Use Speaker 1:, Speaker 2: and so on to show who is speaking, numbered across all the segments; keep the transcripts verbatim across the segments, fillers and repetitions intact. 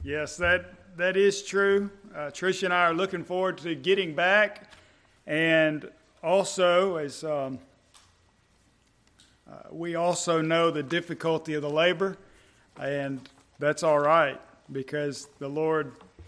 Speaker 1: Yes, that that is true. Uh, Tricia and I are looking forward to getting back, and also as um, uh, we also know the difficulty of the labor, and that's all right because the Lord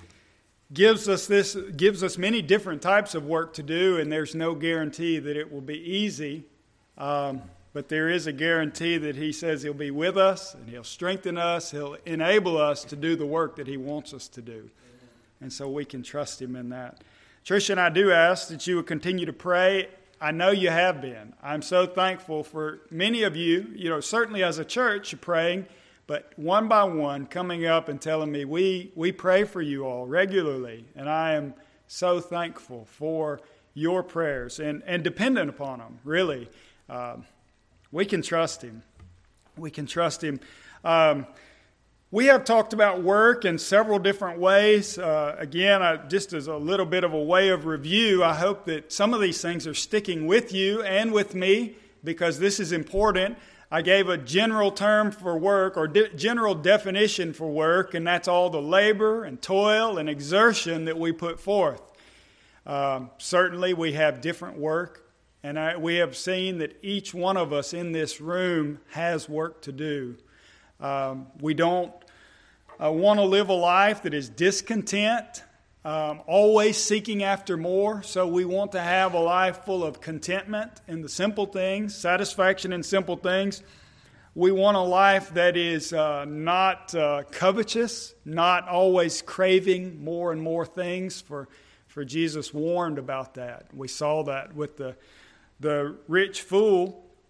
Speaker 1: gives us this gives us many different types of work to do, and there's no guarantee that it will be easy. Um, But there is a guarantee that He says He'll be with us and He'll strengthen us. He'll enable us to do the work that He wants us to do. And so we can trust Him in that. Tricia and I do ask that you would continue to pray. I know you have been. I'm so thankful for many of you, you know, certainly as a church, you're praying, but one by one coming up and telling me, we, we pray for you all regularly. And I am so thankful for your prayers and, and dependent upon them, really. Um, We can trust Him. We can trust Him. Um, we have talked about work in several different ways. Uh, again, I, just as a little bit of a way of review, I hope that some of these things are sticking with you and with me because this is important. I gave a general term for work or de- general definition for work, and that's all the labor and toil and exertion that we put forth. Um, certainly, we have different work. And I, we have seen that each one of us in this room has work to do. Um, we don't uh, want to live a life that is discontent, um, always seeking after more. So we want to have a life full of contentment in the simple things, satisfaction in simple things. We want a life that is uh, not uh, covetous, not always craving more and more things. For, for Jesus warned about that. We saw that with the The rich fool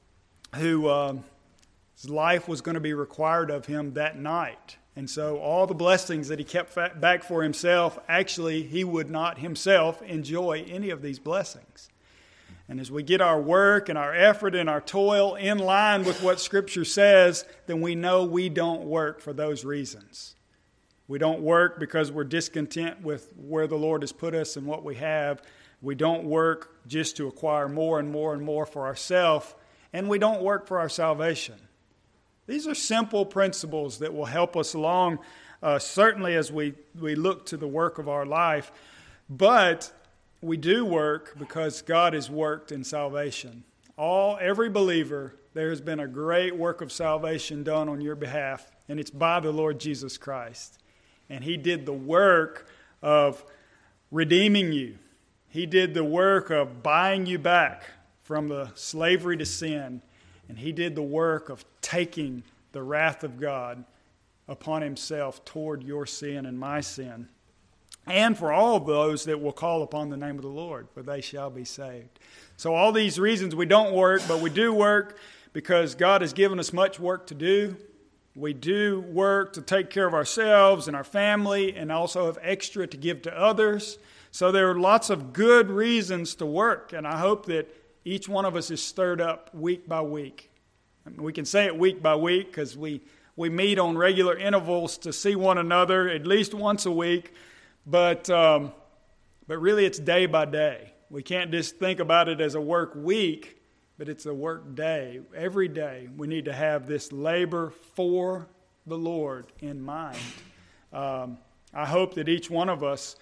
Speaker 1: who um, his life was going to be required of him that night. And so all the blessings that he kept back for himself, actually he would not himself enjoy any of these blessings. And as we get our work and our effort and our toil in line with what Scripture says, then we know we don't work for those reasons. We don't work because we're discontent with where the Lord has put us and what we have. We don't work just to acquire more and more and more for ourselves, and we don't work for our salvation. These are simple principles that will help us along, uh, certainly as we, we look to the work of our life. But we do work because God has worked in salvation. All, every believer, there has been a great work of salvation done on your behalf, and it's by the Lord Jesus Christ. And He did the work of redeeming you. He did the work of buying you back from the slavery to sin. And He did the work of taking the wrath of God upon Himself toward your sin and my sin. And for all of those that will call upon the name of the Lord, for they shall be saved. So all these reasons we don't work, but we do work because God has given us much work to do. We do work to take care of ourselves and our family and also have extra to give to others. So there are lots of good reasons to work, and I hope that each one of us is stirred up week by week. I mean, we can say it week by week because we, we meet on regular intervals to see one another at least once a week, but um, but really it's day by day. We can't just think about it as a work week, but it's a work day. Every day we need to have this labor for the Lord in mind. Um, I hope that each one of us,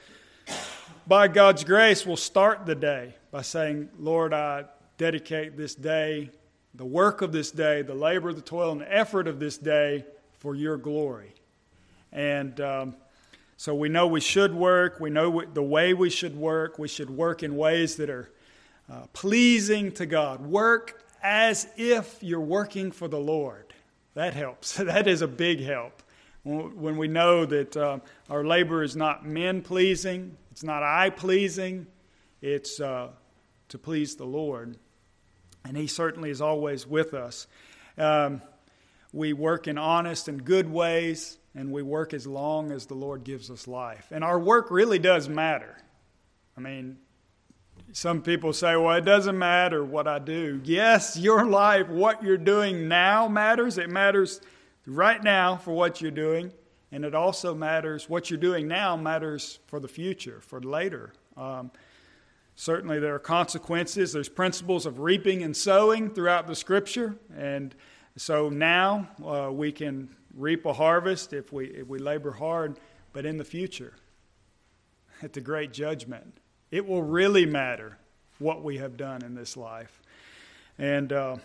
Speaker 1: by God's grace, will start the day by saying, Lord, I dedicate this day, the work of this day, the labor, the toil, and the effort of this day for your glory. And um, so we know we should work. We know the way we should work. We should work in ways that are uh, pleasing to God. Work as if you're working for the Lord. That helps. That is a big help. When we know that uh, our labor is not men-pleasing, it's not I-pleasing, it's uh, to please the Lord. And He certainly is always with us. Um, we work in honest and good ways, and we work as long as the Lord gives us life. And our work really does matter. I mean, some people say, well, it doesn't matter what I do. Yes, your life, what you're doing now matters. It matters right now for what you're doing, and it also matters, what you're doing now matters for the future, for later. Um, certainly there are consequences. There's principles of reaping and sowing throughout the Scripture, and so now uh, we can reap a harvest if we if we labor hard, but in the future, at the great judgment, it will really matter what we have done in this life. And uh,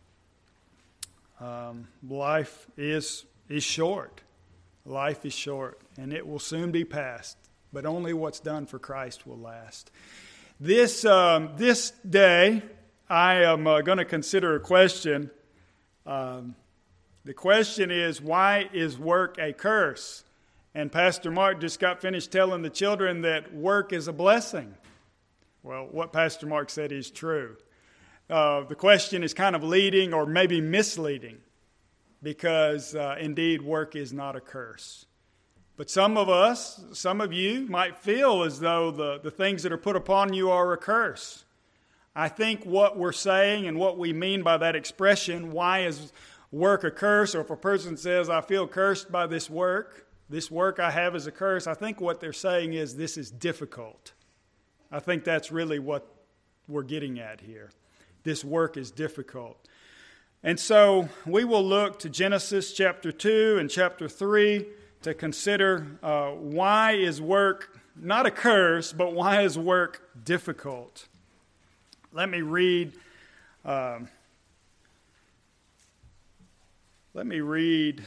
Speaker 1: um, life is is short. Life is short, and it will soon be past. But only what's done for Christ will last. This um, this day, I am uh, going to consider a question. Um, the question is, why is work a curse? And Pastor Mark just got finished telling the children that work is a blessing. Well, what Pastor Mark said is true. Uh, the question is kind of leading or maybe misleading, because uh, indeed work is not a curse. But some of us, some of you might feel as though the, the things that are put upon you are a curse. I think what we're saying and what we mean by that expression, why is work a curse, or if a person says, I feel cursed by this work, this work I have is a curse, I think what they're saying is this is difficult. I think that's really what we're getting at here. This work is difficult. And so we will look to Genesis chapter two and chapter three to consider uh, why is work not a curse, but why is work difficult. Let me read. Um, let me read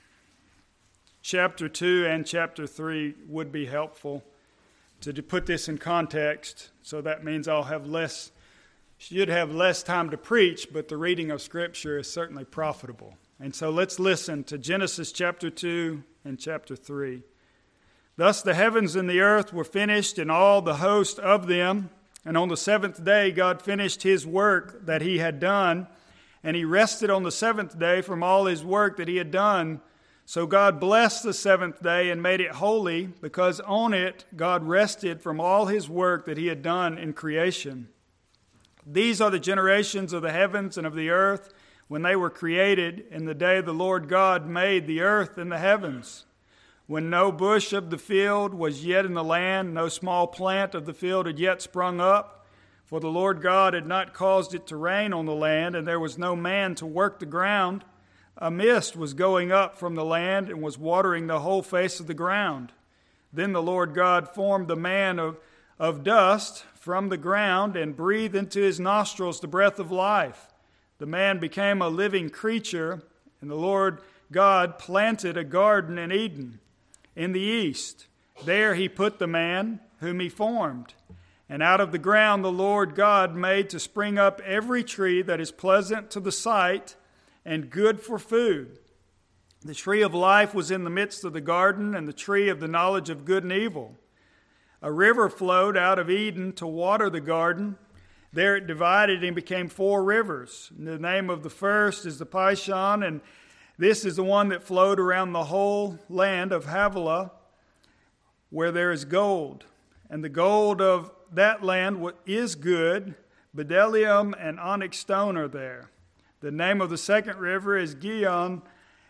Speaker 1: chapter two and chapter three would be helpful to put this in context. So that means I'll have less. Should have less time to preach, but the reading of Scripture is certainly profitable. And so let's listen to Genesis chapter two and chapter three. Thus the heavens and the earth were finished, and all the host of them. And on the seventh day God finished his work that he had done, and he rested on the seventh day from all his work that he had done. So God blessed the seventh day and made it holy, because on it God rested from all his work that he had done in creation. These are the generations of the heavens and of the earth when they were created in the day the Lord God made the earth and the heavens. When no bush of the field was yet in the land, no small plant of the field had yet sprung up, for the Lord God had not caused it to rain on the land, and there was no man to work the ground. A mist was going up from the land and was watering the whole face of the ground. Then the Lord God formed the man of, of dust from the ground and breathed into his nostrils the breath of life. The man became a living creature, and the Lord God planted a garden in Eden in the east. There he put the man whom he formed. And out of the ground the Lord God made to spring up every tree that is pleasant to the sight and good for food. The tree of life was in the midst of the garden, and the tree of the knowledge of good and evil. A river flowed out of Eden to water the garden. There it divided and became four rivers. And the name of the first is the Pishon, and this is the one that flowed around the whole land of Havilah, where there is gold. And the gold of that land is good. Bdellium and onyx stone are there. The name of the second river is Gihon.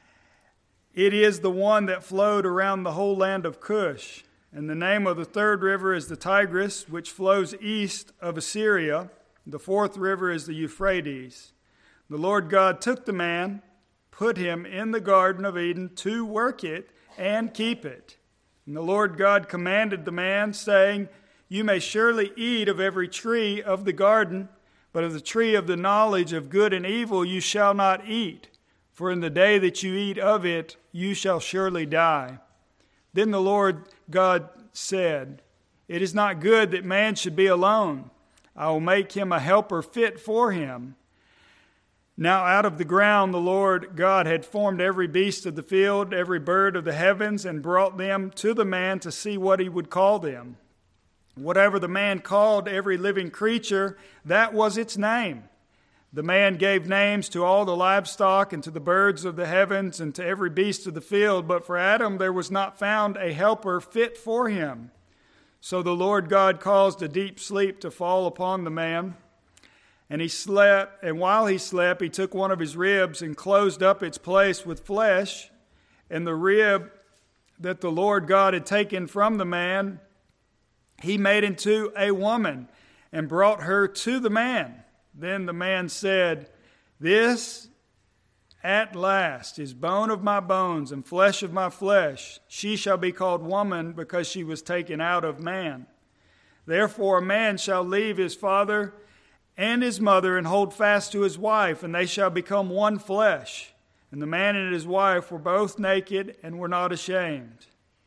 Speaker 1: It is the one that flowed around the whole land of Cush. And the name of the third river is the Tigris, which flows east of Assyria. The fourth river is the Euphrates. The Lord God took the man, put him in the Garden of Eden to work it and keep it. And the Lord God commanded the man, saying, You may surely eat of every tree of the garden, but of the tree of the knowledge of good and evil you shall not eat, for in the day that you eat of it you shall surely die. Then the Lord God said, It is not good that man should be alone. I will make him a helper fit for him. Now out of the ground the Lord God had formed every beast of the field, every bird of the heavens, and brought them to the man to see what he would call them. Whatever the man called every living creature, that was its name. The man gave names to all the livestock and to the birds of the heavens and to every beast of the field, but for Adam there was not found a helper fit for him. So the Lord God caused a deep sleep to fall upon the man, and he slept, and while he slept, he took one of his ribs and closed up its place with flesh, and the rib that the Lord God had taken from the man, he made into a woman and brought her to the man. Then the man said, This at last is bone of my bones and flesh of my flesh. She shall be called woman, because she was taken out of man. Therefore a man shall leave his father and his mother and hold fast to his wife, and they shall become one flesh. And the man and his wife were both naked and were not ashamed.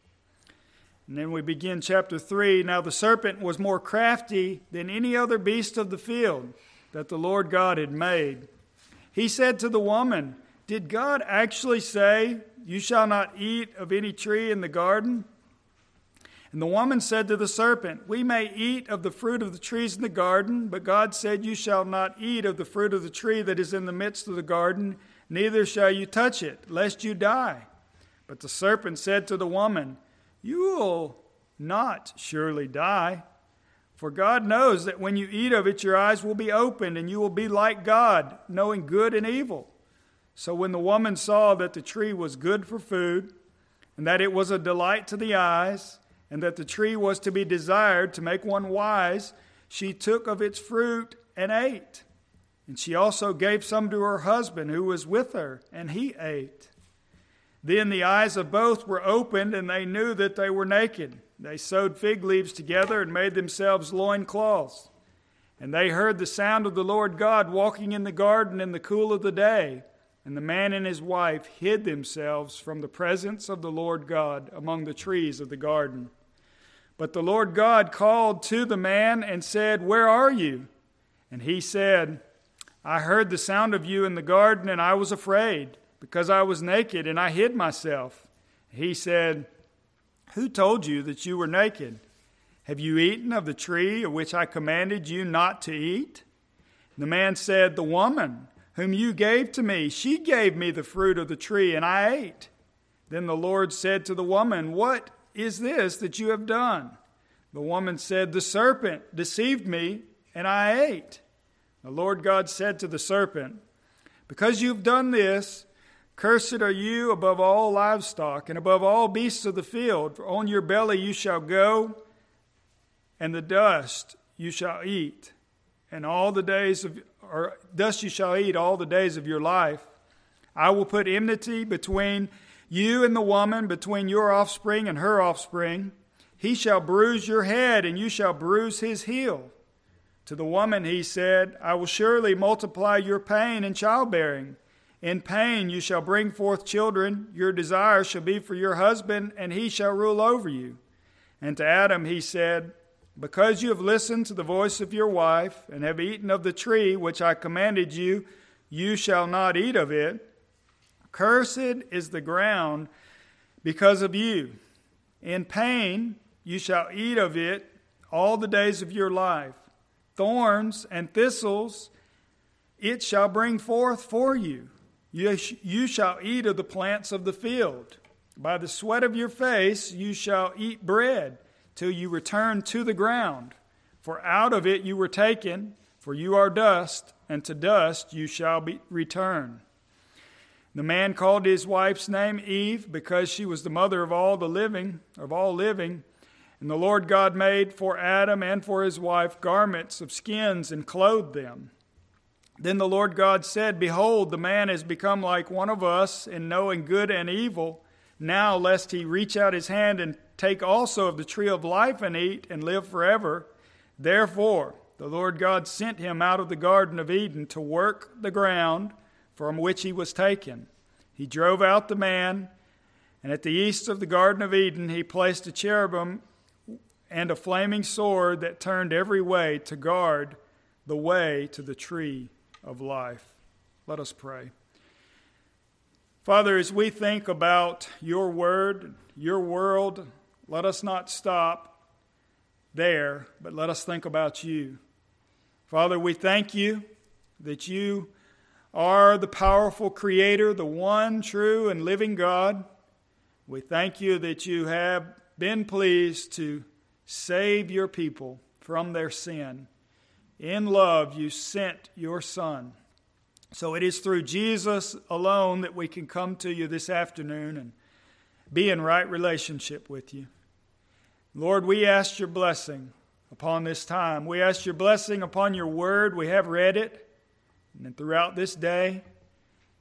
Speaker 1: And then we begin chapter three. Now the serpent was more crafty than any other beast of the field that the Lord God had made. He said to the woman, "Did God actually say, 'You shall not eat of any tree in the garden'?" And the woman said to the serpent, "We may eat of the fruit of the trees in the garden, but God said, 'You shall not eat of the fruit of the tree that is in the midst of the garden, neither shall you touch it, lest you die.' But the serpent said to the woman, 'You will not surely die. For God knows that when you eat of it, your eyes will be opened, and you will be like God, knowing good and evil.' So when the woman saw that the tree was good for food, and that it was a delight to the eyes, and that the tree was to be desired to make one wise, she took of its fruit and ate. And she also gave some to her husband who was with her, and he ate. Then the eyes of both were opened, and they knew that they were naked. They sewed fig leaves together and made themselves loincloths. And they heard the sound of the Lord God walking in the garden in the cool of the day. And the man and his wife hid themselves from the presence of the Lord God among the trees of the garden. But the Lord God called to the man and said, 'Where are you?' And he said, 'I heard the sound of you in the garden, and I was afraid, because I was naked, and I hid myself.' He said, 'Who told you that you were naked? Have you eaten of the tree of which I commanded you not to eat?' The man said, 'The woman whom you gave to me, she gave me the fruit of the tree, and I ate.' Then the Lord said to the woman, 'What is this that you have done?' The woman said, 'The serpent deceived me, and I ate.' The Lord God said to the serpent, 'Because you've done this, cursed are you above all livestock and above all beasts of the field. For on your belly you shall go, and the dust you shall eat, and all the days of or dust you shall eat all the days of your life. I will put enmity between you and the woman, between your offspring and her offspring. He shall bruise your head, and you shall bruise his heel.' To the woman he said, 'I will surely multiply your pain in childbearing. In pain you shall bring forth children. Your desire shall be for your husband, and he shall rule over you.' And to Adam he said, 'Because you have listened to the voice of your wife, and have eaten of the tree which I commanded you, you shall not eat of it. Cursed is the ground because of you. In pain you shall eat of it all the days of your life. Thorns and thistles it shall bring forth for you. You, sh- you shall eat of the plants of the field. By the sweat of your face you shall eat bread, till you return to the ground. For out of it you were taken, for you are dust, and to dust you shall be return.' The man called his wife's name Eve, because she was the mother of all the living, of all living. And the Lord God made for Adam and for his wife garments of skins and clothed them. Then the Lord God said, 'Behold, the man has become like one of us in knowing good and evil. Now lest he reach out his hand and take also of the tree of life and eat and live forever.' Therefore the Lord God sent him out of the Garden of Eden to work the ground from which he was taken. He drove out the man, and at the east of the Garden of Eden he placed a cherubim and a flaming sword that turned every way to guard the way to the tree of life." Let us pray. Father, as we think about your word, your world, let us not stop there, but let us think about you. Father, we thank you that you are the powerful creator, the one true and living God. We thank you that you have been pleased to save your people from their sin. In love, you sent your Son. So it is through Jesus alone that we can come to you this afternoon and be in right relationship with you. Lord, we ask your blessing upon this time. We ask your blessing upon your word. We have read it. And throughout this day,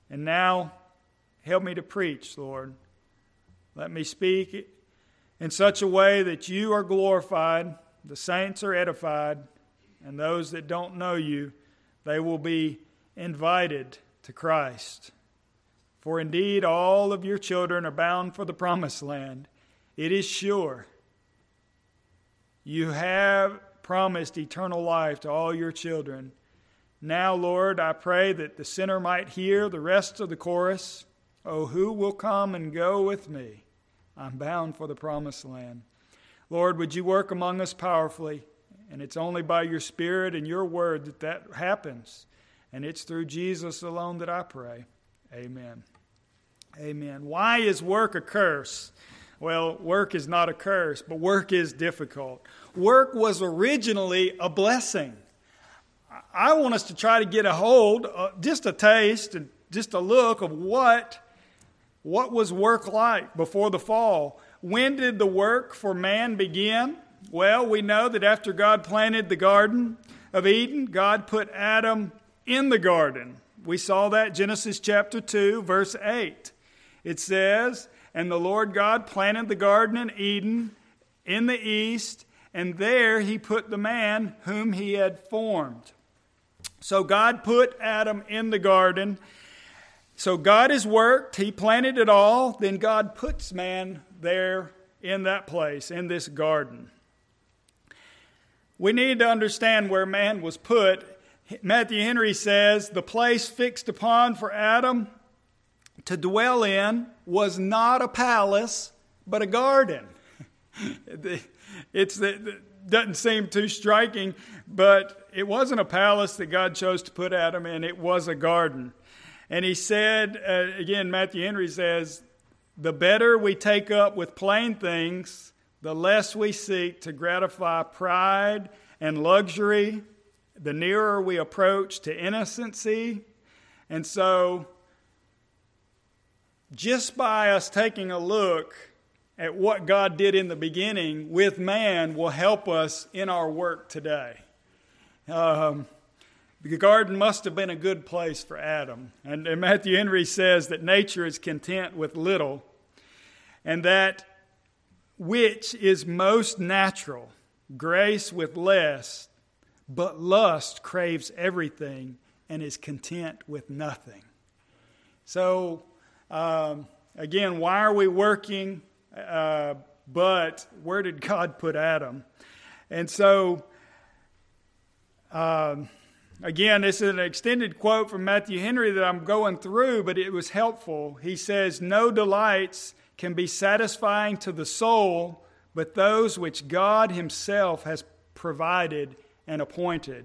Speaker 1: And now, help me to preach, Lord. Let me speak in such a way that you are glorified, the saints are edified, and those that don't know you, they will be invited to Christ. For indeed, all of your children are bound for the promised land. It is sure. You have promised eternal life to all your children. Now, Lord, I pray that the sinner might hear the rest of the chorus. Oh, who will come and go with me? I'm bound for the promised land. Lord, would you work among us powerfully? And it's only by your Spirit and your word that that happens. And it's through Jesus alone that I pray. Amen. Amen. Why is work a curse? Well, work is not a curse, but work is difficult. Work was originally a blessing. I want us to try to get a hold, uh, just a taste, and just a look of what, what was work like before the fall. When did the work for man begin? Well, we know that after God planted the Garden of Eden, God put Adam in the garden. We saw that Genesis chapter two, verse eight. It says, and the Lord God planted the garden in Eden in the east, and there he put the man whom he had formed. So God put Adam in the garden. So God has worked. He planted it all. Then God puts man there in that place, in this garden. We need to understand where man was put. Matthew Henry says, the place fixed upon for Adam to dwell in was not a palace, but a garden. It's the, doesn't seem too striking, but it wasn't a palace that God chose to put Adam in. It was a garden. And he said, uh, again, Matthew Henry says, the better we take up with plain things, the less we seek to gratify pride and luxury, the nearer we approach to innocency. And so, just by us taking a look at what God did in the beginning with man will help us in our work today. Um, the garden must have been a good place for Adam. And, and Matthew Henry says that nature is content with little, and that which is most natural, grace with less, but lust craves everything and is content with nothing. So, um, again, why are we working? Uh, but where did God put Adam? And so, um, again, this is an extended quote from Matthew Henry that I'm going through, but it was helpful. He says, no delights can be satisfying to the soul, but those which God himself has provided and appointed.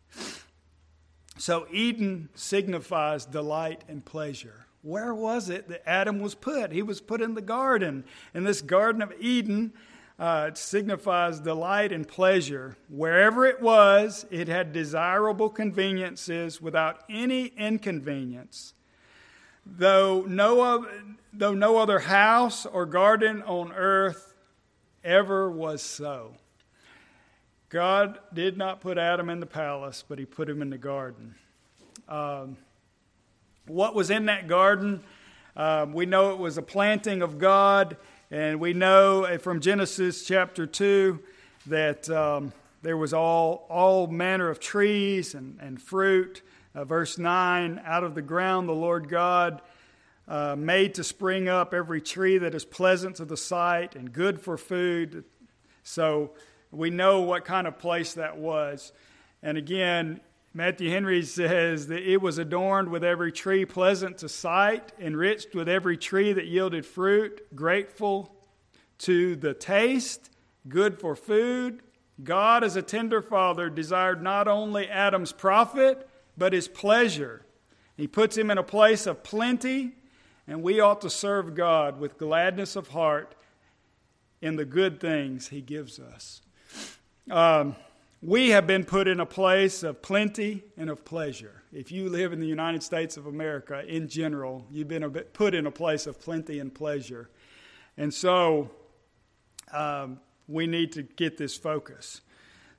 Speaker 1: So Eden signifies delight and pleasure. Where was it that Adam was put? He was put in the garden. And this Garden of Eden uh, it signifies delight and pleasure. Wherever it was, it had desirable conveniences without any inconvenience. Though no other, though no other house or garden on earth ever was so. God did not put Adam in the palace, but he put him in the garden. Um, what was in that garden? Um, we know it was a planting of God, and we know from Genesis chapter two that um, there was all, all manner of trees and, and fruit. Uh, verse nine, out of the ground the Lord God uh, made to spring up every tree that is pleasant to the sight and good for food. So we know what kind of place that was. And again, Matthew Henry says that it was adorned with every tree pleasant to sight, enriched with every tree that yielded fruit, grateful to the taste, good for food. God, as a tender father, desired not only Adam's profit, but his pleasure. He puts him in a place of plenty, and we ought to serve God with gladness of heart in the good things he gives us. Um, we have been put in a place of plenty and of pleasure. If you live in the United States of America, in general, you've been a bit put in a place of plenty and pleasure. And so um, we need to get this focus.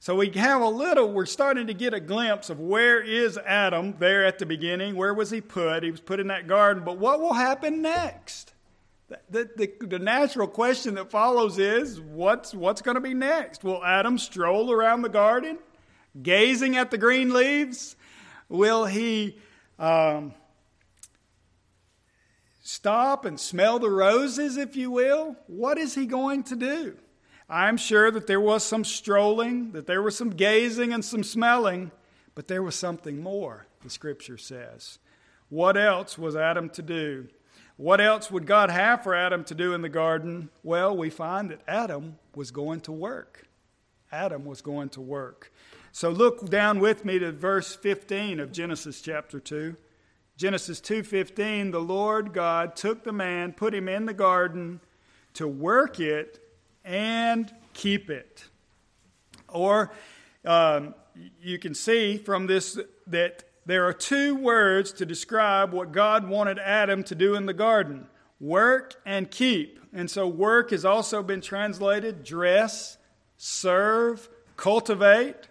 Speaker 1: So we have a little, we're starting to get a glimpse of where is Adam there at the beginning. Where was he put? He was put in that garden. But what will happen next? The, the, the natural question that follows is, what's, what's going to be next? Will Adam stroll around the garden, gazing at the green leaves? Will he um, stop and smell the roses, if you will? What is he going to do? I'm sure that there was some strolling, that there was some gazing and some smelling, but there was something more, the Scripture says. What else was Adam to do? What else would God have for Adam to do in the garden? Well, we find that Adam was going to work. Adam was going to work. So look down with me to verse fifteen of Genesis chapter two. Genesis two fifteen, the Lord God took the man, put him in the garden to work it and keep it. Or um, you can see from this that there are two words to describe what God wanted Adam to do in the garden: work and keep. And so work has also been translated dress, serve, cultivate.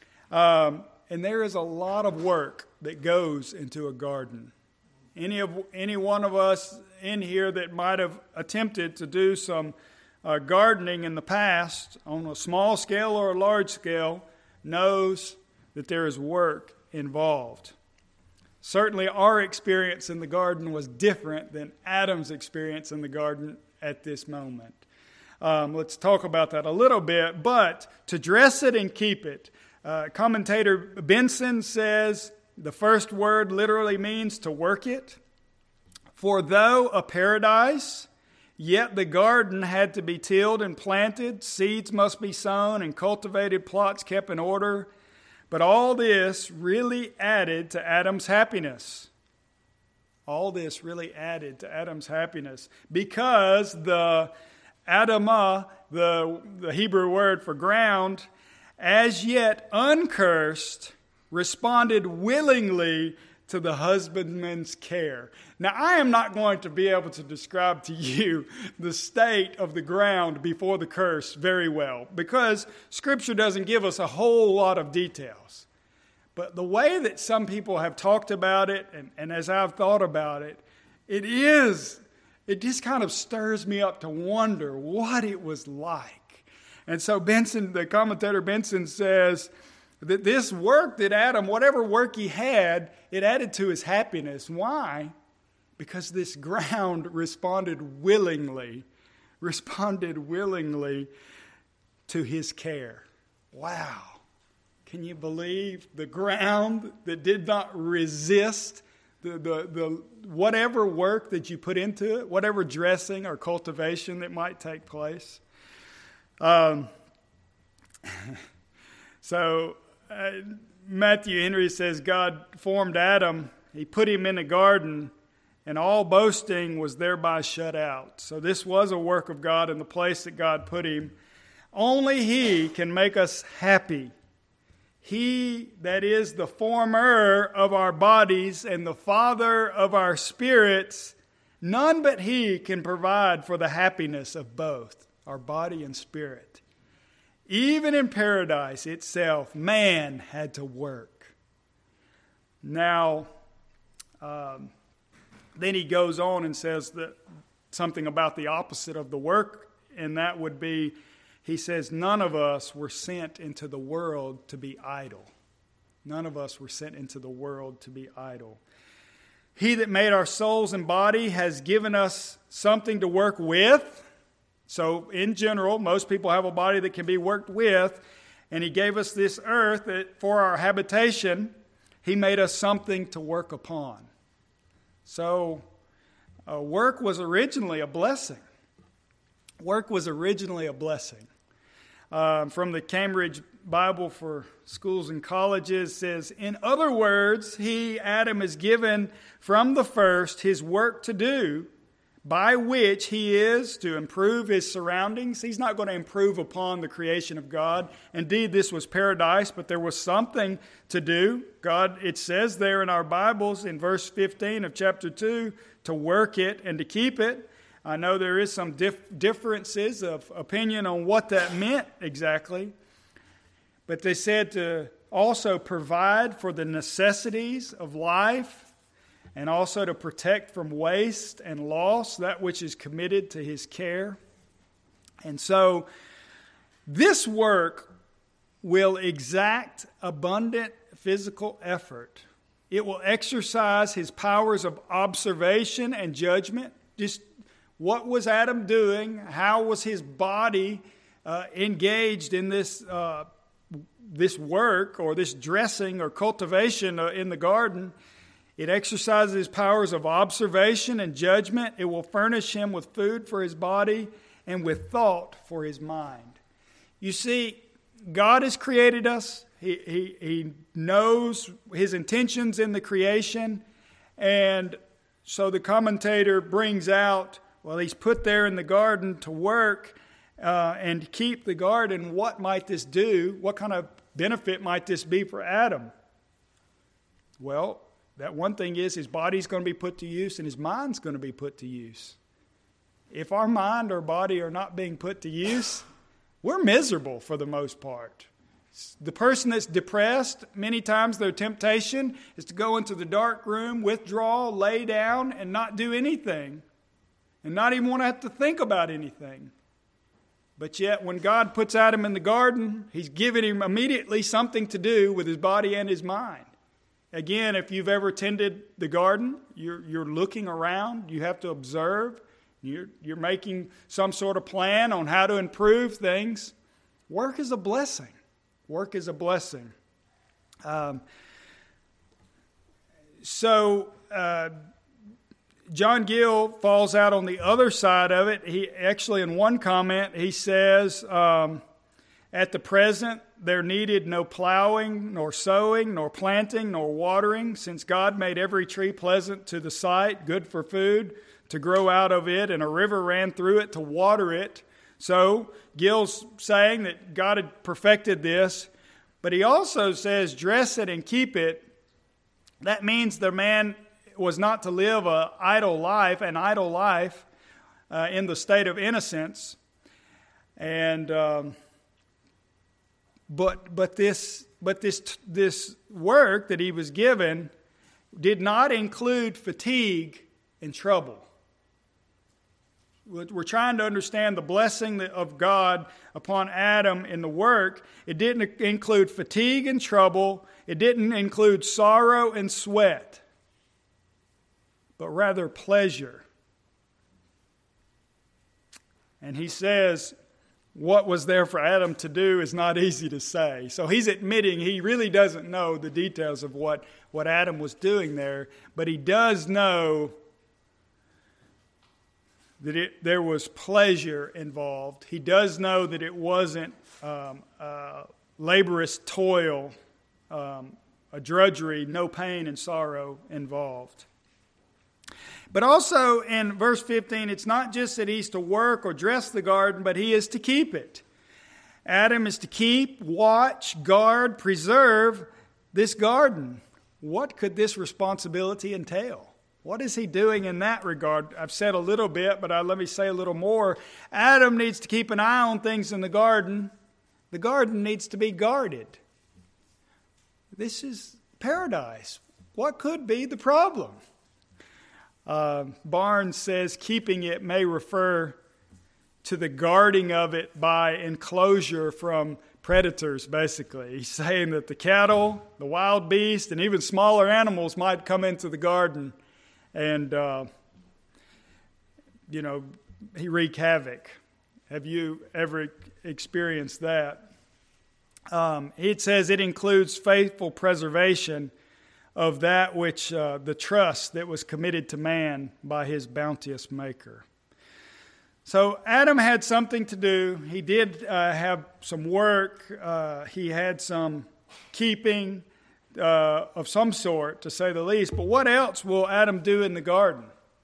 Speaker 1: Um, and there is a lot of work that goes into a garden. Any of any one of us in here that might have attempted to do some uh, gardening in the past on a small scale or a large scale knows that there is work involved. Certainly our experience in the garden was different than Adam's experience in the garden at this moment. Um, let's talk about that a little bit. But to dress it and keep it, uh, commentator Benson says the first word literally means to work it. For though a paradise, yet the garden had to be tilled and planted, seeds must be sown and cultivated, plots kept in order. But all this really added to Adam's happiness. All this really added to Adam's happiness because the Adamah, the, the Hebrew word for ground, as yet uncursed, responded willingly to the husbandman's care. Now, I am not going to be able to describe to you the state of the ground before the curse very well, because Scripture doesn't give us a whole lot of details. But the way that some people have talked about it, and, and as I've thought about it, it is, it just kind of stirs me up to wonder what it was like. And so Benson, the commentator Benson says that this work that Adam, whatever work he had, it added to his happiness. Why? Because this ground responded willingly, responded willingly to his care. Wow. Can you believe the ground that did not resist the, the, the whatever work that you put into it, whatever dressing or cultivation that might take place? Um, so uh, Matthew Henry says God formed Adam. He put him in a garden, and all boasting was thereby shut out. So this was a work of God in the place that God put him. Only He can make us happy. He that is the former of our bodies and the Father of our spirits, none but He can provide for the happiness of both, our body and spirit. Even in paradise itself, man had to work. Now, um, then he goes on and says that something about the opposite of the work, and that would be, he says, none of us were sent into the world to be idle. None of us were sent into the world to be idle. He that made our souls and body has given us something to work with. So in general, most people have a body that can be worked with, and He gave us this earth that for our habitation. He made us something to work upon. So uh, work was originally a blessing. Work was originally a blessing. Um, from the Cambridge Bible for Schools and Colleges says, in other words, he, Adam, is given from the first his work to do, by which he is to improve his surroundings. He's not going to improve upon the creation of God. Indeed, this was paradise, but there was something to do. God, it says there in our Bibles in verse fifteen of chapter two, to work it and to keep it. I know there is some dif- differences of opinion on what that meant exactly. but they said to also provide for the necessities of life and also to protect from waste and loss that which is committed to his care. And so this work will exact abundant physical effort. It will exercise his powers of observation and judgment. Just what was Adam doing? How was his body uh, engaged in this uh, this work or this dressing or cultivation uh, in the garden? It exercises his powers of observation and judgment. It will furnish him with food for his body and with thought for his mind. You see, God has created us. He, he, he knows his intentions in the creation. And so the commentator brings out, well, he's put there in the garden to work uh, and keep the garden. What might this do? What kind of benefit might this be for Adam? Well, that one thing is his body's going to be put to use and his mind's going to be put to use. If our mind or body are not being put to use, we're miserable for the most part. The person that's depressed, many times their temptation is to go into the dark room, withdraw, lay down, and not do anything. And not even want to have to think about anything. But yet, when God puts Adam in the garden, he's giving him immediately something to do with his body and his mind. Again, if you've ever tended the garden, you're, you're looking around, you have to observe, you're, you're making some sort of plan on how to improve things. Work is a blessing. Work is a blessing. Um, so, uh, John Gill falls out on the other side of it. He actually, in one comment, he says, um, at the present, there needed no plowing, nor sowing, nor planting, nor watering, since God made every tree pleasant to the sight, good for food, to grow out of it, and a river ran through it to water it. So, Gill's saying that God had perfected this, but he also says, dress it and keep it. That means the man was not to live an idle life, an idle life uh, in the state of innocence. And um, but but this but this this work that he was given did not include fatigue and trouble. We're trying to understand the blessing of God upon Adam in the work. It didn't include fatigue and trouble. It didn't include sorrow and sweat, but rather pleasure. And he says, what was there for Adam to do is not easy to say. So he's admitting he really doesn't know the details of what, what Adam was doing there, but he does know that it, there was pleasure involved. He does know that it wasn't um, uh, laborious toil, um, a drudgery, no pain and sorrow involved. But also in verse fifteen, it's not just that he's to work or dress the garden, but he is to keep it. Adam is to keep, watch, guard, preserve this garden. What could this responsibility entail? What is he doing in that regard? I've said a little bit, but I, let me say a little more. Adam needs to keep an eye on things in the garden. The garden needs to be guarded. This is paradise. What could be the problem? Uh, Barnes says keeping it may refer to the guarding of it by enclosure from predators, basically. He's saying that the cattle, the wild beasts, and even smaller animals might come into the garden and, uh, you know, wreak havoc. Have you ever experienced that? Um, it says it includes faithful preservation of that which, uh, the trust that was committed to man by his bounteous maker. So Adam had something to do. He did uh, have some work. Uh, he had some keeping uh, of some sort, to say the least. But what else will Adam do in the garden?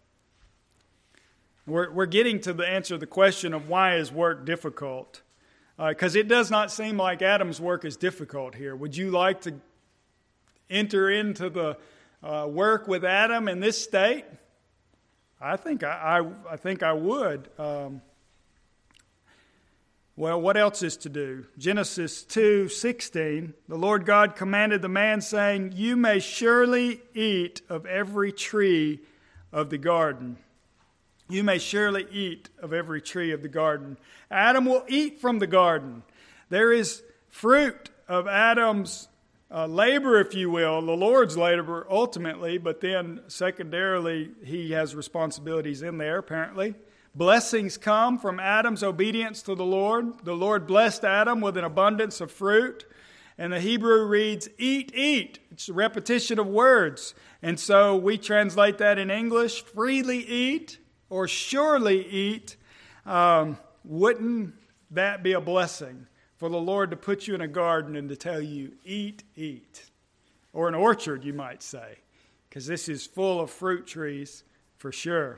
Speaker 1: We're, we're getting to the answer to the question of why is work difficult? Because uh, it does not seem like Adam's work is difficult here. Would you like to enter into the uh, work with Adam in this state? I think I, I, I think I would. Um, Well, what else is to do? Genesis two sixteen, the Lord God commanded the man, saying, "You may surely eat of every tree of the garden." You may surely eat of every tree of the garden. Adam will eat from the garden. There is fruit of Adam's uh, labor, if you will, the Lord's labor ultimately, but then secondarily, he has responsibilities in there, apparently. Blessings come from Adam's obedience to the Lord. The Lord blessed Adam with an abundance of fruit. And the Hebrew reads, eat, eat. It's a repetition of words. And so we translate that in English, freely eat or surely eat. Um, wouldn't that be a blessing for the Lord to put you in a garden and to tell you, eat, eat? Or an orchard, you might say, because this is full of fruit trees for sure.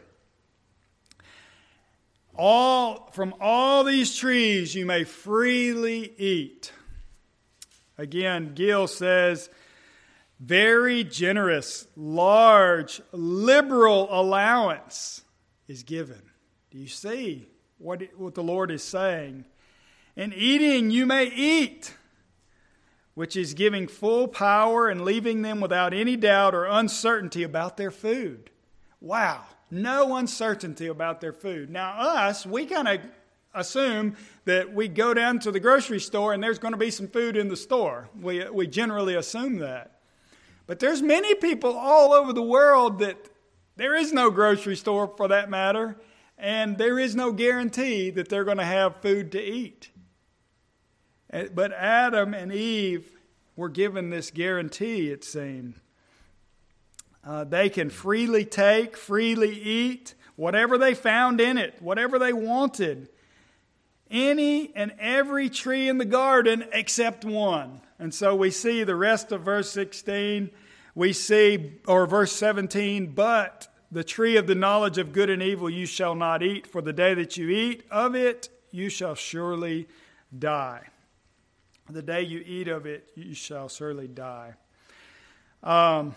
Speaker 1: All from all these trees you may freely eat. Again, Gill says, very generous, large, liberal allowance is given. Do you see what, it, what the Lord is saying? In eating you may eat, which is giving full power and leaving them without any doubt or uncertainty about their food. Wow. No uncertainty about their food. Now us, we kind of assume that we go down to the grocery store and there's going to be some food in the store. We, we generally assume that. But there's many people all over the world that there is no grocery store for that matter, and there is no guarantee that they're going to have food to eat. But Adam and Eve were given this guarantee, it seemed. Uh, they can freely take, freely eat, whatever they found in it, whatever they wanted. Any and every tree in the garden except one. And so we see the rest of verse sixteen. We see, or verse seventeen, but the tree of the knowledge of good and evil you shall not eat, for the day that you eat of it, you shall surely die. The day you eat of it, you shall surely die. Um...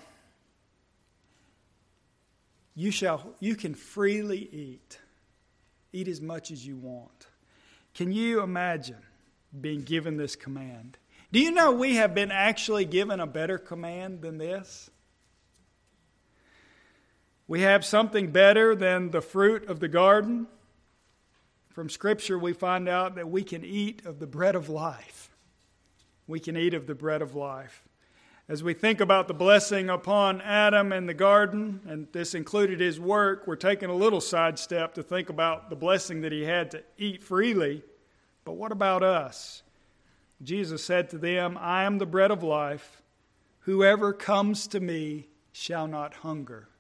Speaker 1: You shall, you can freely eat. Eat as much as you want. Can you imagine being given this command? Do you know we have been actually given a better command than this? We have something better than the fruit of the garden. From Scripture, we find out that we can eat of the bread of life. We can eat of the bread of life. As we think about the blessing upon Adam in the garden, and this included his work, we're taking a little sidestep to think about the blessing that he had to eat freely. But what about us? Jesus said to them, I am the bread of life. Whoever comes to me shall not hunger.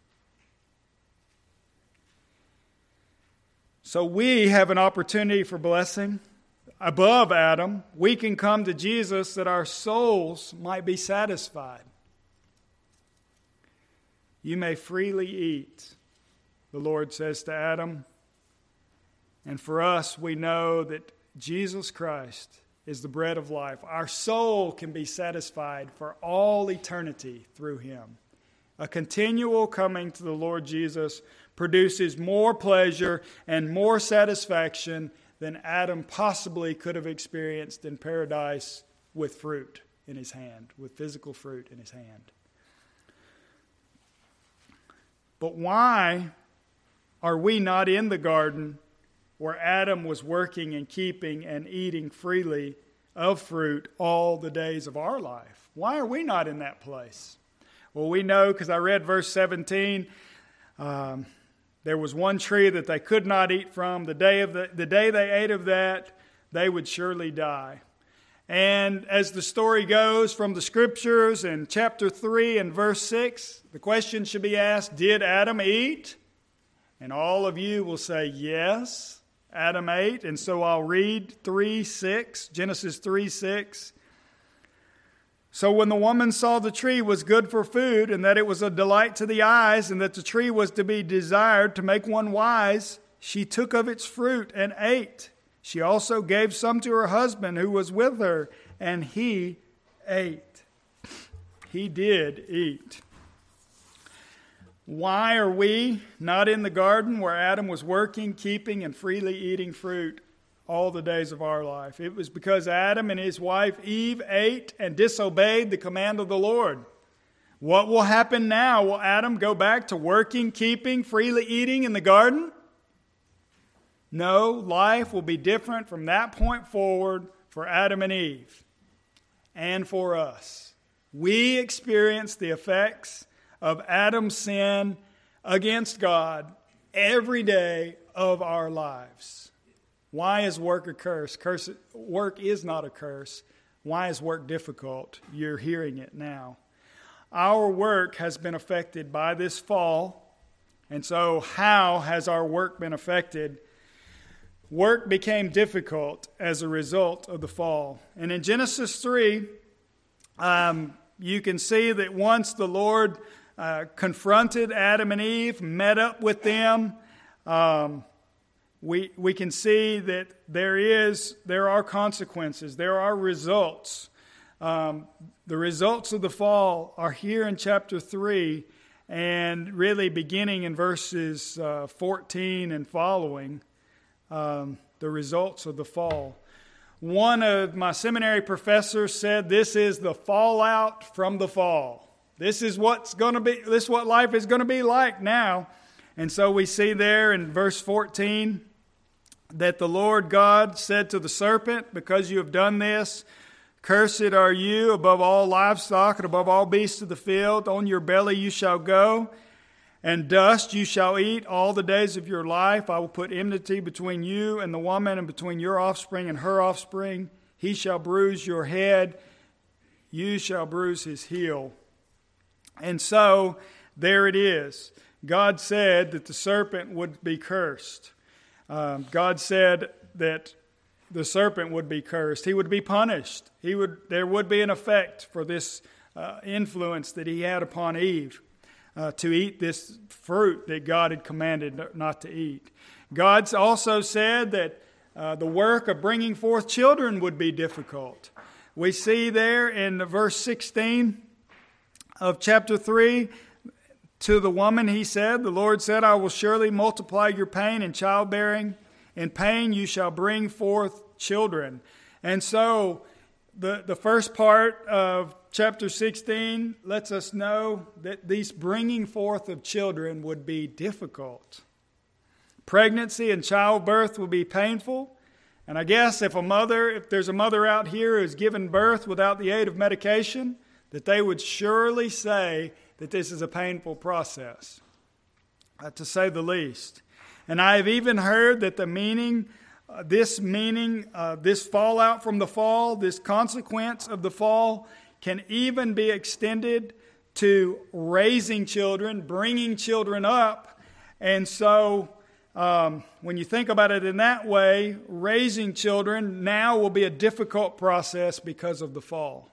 Speaker 1: So we have an opportunity for blessing. Above Adam, we can come to Jesus that our souls might be satisfied. You may freely eat, the Lord says to Adam. And for us, we know that Jesus Christ is the bread of life. Our soul can be satisfied for all eternity through him. A continual coming to the Lord Jesus produces more pleasure and more satisfaction than Adam possibly could have experienced in paradise with fruit in his hand, with physical fruit in his hand. But why are we not in the garden where Adam was working and keeping and eating freely of fruit all the days of our life? Why are we not in that place? Well, we know because I read verse seventeen, um, there was one tree that they could not eat from. The day of the, the day they ate of that, they would surely die. And as the story goes from the Scriptures in chapter three and verse six, the question should be asked, did Adam eat? And all of you will say, yes, Adam ate. And so I'll read three six, Genesis three six. So when the woman saw the tree was good for food, and that it was a delight to the eyes, and that the tree was to be desired to make one wise, she took of its fruit and ate. She also gave some to her husband who was with her, and he ate. He did eat. Why are we not in the garden where Adam was working, keeping, and freely eating fruit all the days of our life. It was because Adam and his wife Eve ate and disobeyed the command of the Lord. What will happen now? Will Adam go back to working, keeping, freely eating in the garden? No, life will be different from that point forward for Adam and Eve and for us. We experience the effects of Adam's sin against God every day of our lives. Why is work a curse? Curse? Work is not a curse. Why is work difficult? You're hearing it now. Our work has been affected by this fall. And so how has our work been affected? Work became difficult as a result of the fall. And in Genesis three, um, you can see that once the Lord uh, confronted Adam and Eve, met up with them, um, we we can see that there is there are consequences, there are results. Um, the results of the fall are here in chapter three, and really beginning in verses uh, fourteen and following. Um, the results of the fall. One of my seminary professors said this is the fallout from the fall. This is what's going to be. This is what life is going to be like now. And so we see there in verse fourteen that the Lord God said to the serpent, "Because you have done this, cursed are you above all livestock and above all beasts of the field. On your belly you shall go, and dust you shall eat all the days of your life. I will put enmity between you and the woman, and between your offspring and her offspring. He shall bruise your head, you shall bruise his heel." And so there it is. God said that the serpent would be cursed. Um, God said that the serpent would be cursed. He would be punished. He would. There would be an effect for this uh, influence that he had upon Eve uh, to eat this fruit that God had commanded not to eat. God also said that uh, the work of bringing forth children would be difficult. We see there in verse sixteen of chapter three, to the woman he said, the Lord said, "I will surely multiply your pain in childbearing. In pain you shall bring forth children." And so the, the first part of chapter sixteen lets us know that these bringing forth of children would be difficult. Pregnancy and childbirth will be painful. And I guess if a mother, if there's a mother out here who's given birth without the aid of medication, that they would surely say that this is a painful process, uh, to say the least. And I have even heard that the meaning, uh, this meaning, uh, this fallout from the fall, this consequence of the fall, can even be extended to raising children, bringing children up. And so um, when you think about it in that way, raising children now will be a difficult process because of the fall.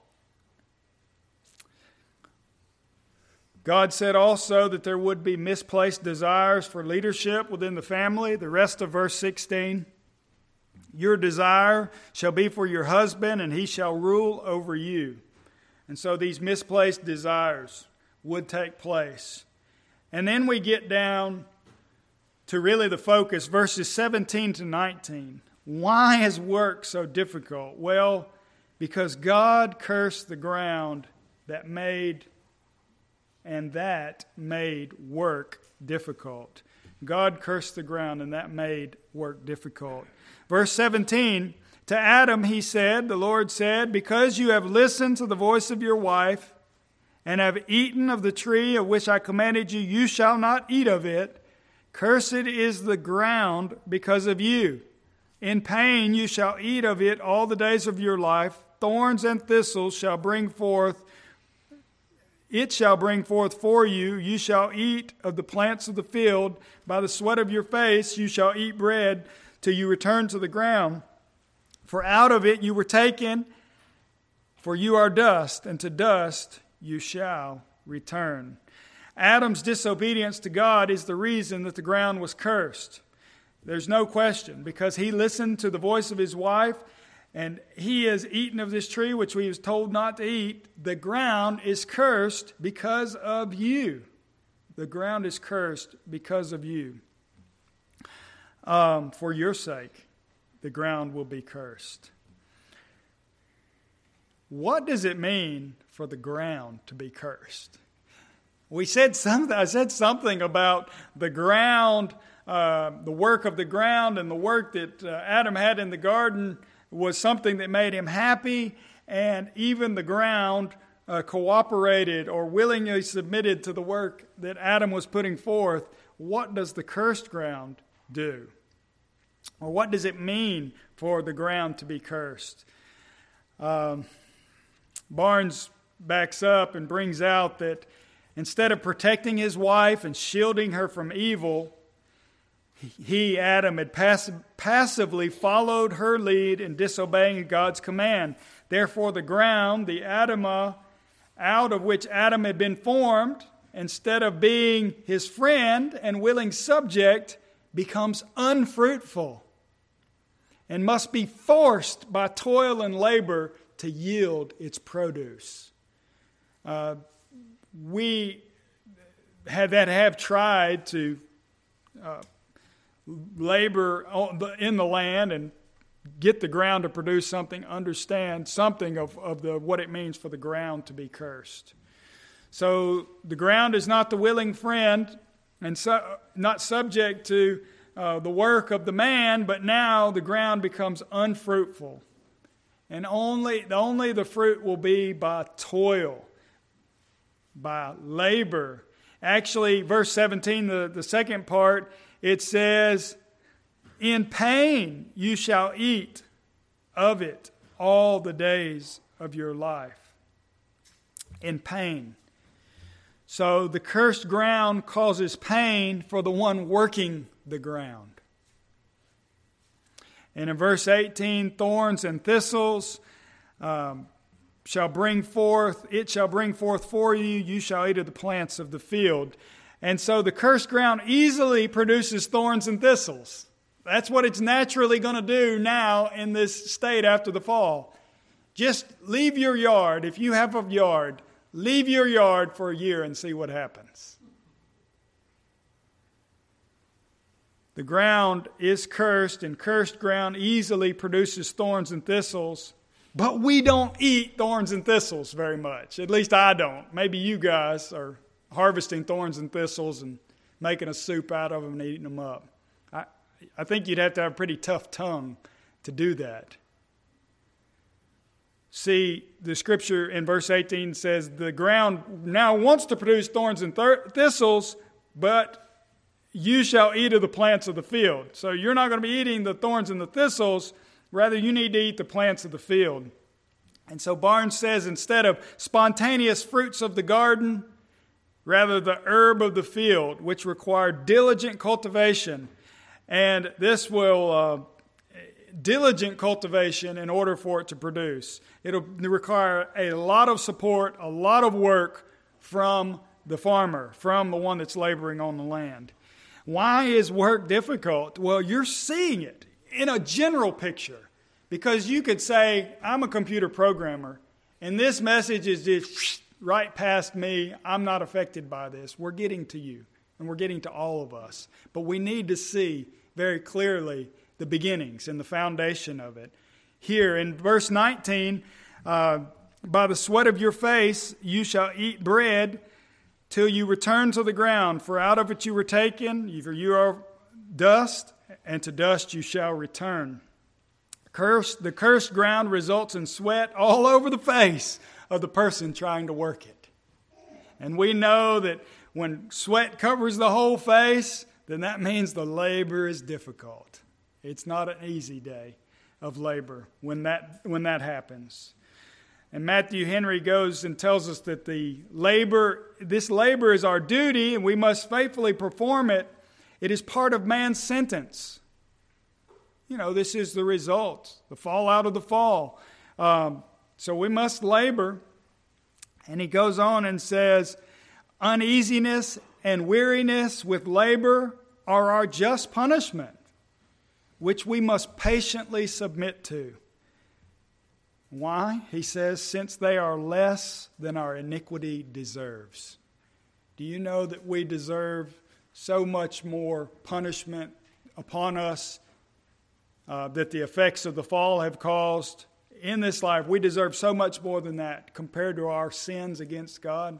Speaker 1: God said also that there would be misplaced desires for leadership within the family. The rest of verse sixteen, "Your desire shall be for your husband, and he shall rule over you." And so these misplaced desires would take place. And then we get down to really the focus, verses seventeen to nineteen. Why is work so difficult? Well, because God cursed the ground that made and that made work difficult. God cursed the ground, and that made work difficult. Verse seventeen, "To Adam he said, the Lord said, because you have listened to the voice of your wife, and have eaten of the tree of which I commanded you, you shall not eat of it. Cursed is the ground because of you. In pain you shall eat of it all the days of your life. Thorns and thistles shall bring forth It shall bring forth for you. You shall eat of the plants of the field. By the sweat of your face you shall eat bread till you return to the ground. For out of it you were taken, for you are dust, and to dust you shall return." Adam's disobedience to God is the reason that the ground was cursed. There's no question, because he listened to the voice of his wife, and he has eaten of this tree which he was told not to eat. The ground is cursed because of you. The ground is cursed because of you. Um, for your sake. the ground will be cursed. What does it mean for the ground to be cursed? We said something, I said something about the ground, uh, the work of the ground and the work that uh, Adam had in the garden was something that made him happy, and even the ground uh, cooperated or willingly submitted to the work that Adam was putting forth. What does the cursed ground do? Or what does it mean for the ground to be cursed? Um, Barnes backs up and brings out that instead of protecting his wife and shielding her from evil, he, Adam, had pass- passively followed her lead in disobeying God's command. Therefore, the ground, the Adamah, out of which Adam had been formed, instead of being his friend and willing subject, becomes unfruitful and must be forced by toil and labor to yield its produce. Uh, we have that have tried to uh, labor in the land and get the ground to produce something, understand something of, of the what it means for the ground to be cursed. So the ground is not the willing friend and su- not subject to uh, the work of the man, but now the ground becomes unfruitful. And only, only the fruit will be by toil, by labor. Actually, verse seventeen, the, the second part, it says, in pain you shall eat of it all the days of your life. In pain. So the cursed ground causes pain for the one working the ground. And in verse eighteen, thorns and thistles um, shall bring forth, it shall bring forth for you, you shall eat of the plants of the field. And so the cursed ground easily produces thorns and thistles. That's what it's naturally going to do now in this state after the fall. Just leave your yard. If you have a yard, leave your yard for a year and see what happens. The ground is cursed, and cursed ground easily produces thorns and thistles. But we don't eat thorns and thistles very much. At least I don't. Maybe you guys are harvesting thorns and thistles and making a soup out of them and eating them up. I, I think you'd have to have a pretty tough tongue to do that. See, the scripture in verse eighteen says, the ground now wants to produce thorns and th- thistles, but you shall eat of the plants of the field. So you're not going to be eating the thorns and the thistles. Rather, you need to eat the plants of the field. And so Barnes says, instead of spontaneous fruits of the garden, rather the herb of the field, which require diligent cultivation. And this will, uh, diligent cultivation in order for it to produce. It'll require a lot of support, a lot of work from the farmer, from the one that's laboring on the land. Why is work difficult? Well, you're seeing it in a general picture. Because you could say, I'm a computer programmer, and this message is just right past me. I'm not affected by this. We're getting to you, and we're getting to all of us. But we need to see very clearly the beginnings and the foundation of it. Here in verse nineteen, uh, by the sweat of your face you shall eat bread till you return to the ground, for out of it you were taken, for you are dust, and to dust you shall return. Cursed, the cursed ground results in sweat all over the face of the person trying to work it. And we know that when sweat covers the whole face, then that means the labor is difficult. It's not an easy day of labor when that when that happens. And Matthew Henry goes and tells us that the labor, this labor is our duty, and we must faithfully perform it. It is part of man's sentence. You know, this is the result, the fallout of the fall. Um, so we must labor. And he goes on and says, uneasiness and weariness with labor are our just punishment, which we must patiently submit to. Why? He says, since they are less than our iniquity deserves. Do you know that we deserve so much more punishment upon us uh, that the effects of the fall have caused in this life. We deserve so much more than that compared to our sins against God.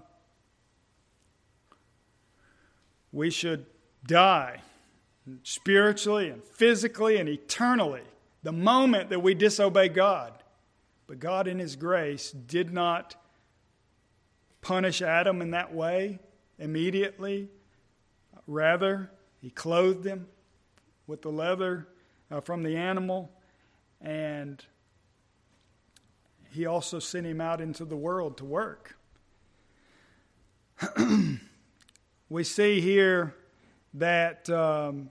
Speaker 1: We should die spiritually and physically and eternally the moment that we disobey God. But God in His grace did not punish Adam in that way immediately. Rather, He clothed him with the leather uh, from the animal, and He also sent him out into the world to work. We see here that um,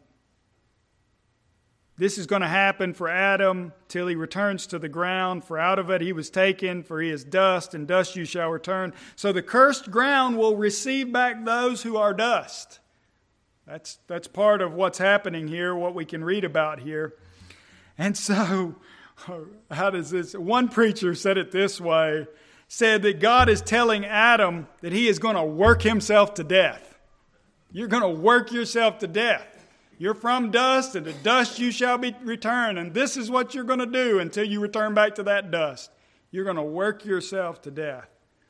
Speaker 1: this is going to happen for Adam till he returns to the ground. For out of it he was taken, for he is dust, and dust you shall return. So the cursed ground will receive back those who are dust. That's, that's part of what's happening here, what we can read about here. And so, how does this? One preacher said it this way, said that God is telling Adam that he is going to work himself to death. You're going to work yourself to death. You're from dust, and to dust you shall be returned. And this is what you're going to do until you return back to that dust. You're going to work yourself to death.